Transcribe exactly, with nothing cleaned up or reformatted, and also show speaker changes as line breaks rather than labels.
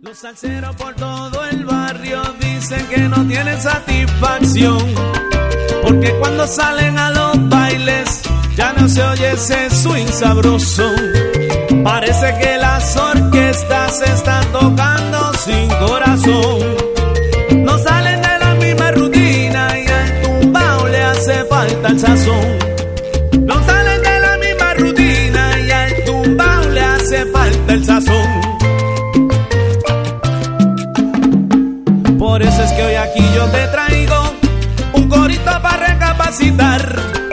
Los salseros por todo el barrio dicen que no tienen satisfacción, porque cuando salen a los bailes ya no se oye ese swing sabroso. Parece que las orquestas se están tocando sin corazón. No salen de la misma rutina y al tumbao le hace falta el sazón. No salen de la misma rutina y al tumbao le hace falta el sazón. Por eso es que hoy aquí yo te traigo un corito para recapacitar.